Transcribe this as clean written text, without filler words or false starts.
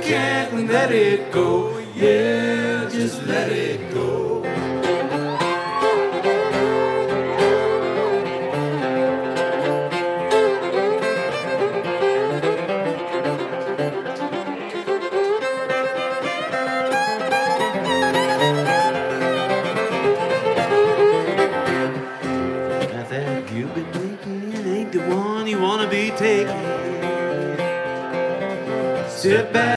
can't let it go. Yeah, just let it go. That you've been making ain't the one you wanna be taking. Sit back.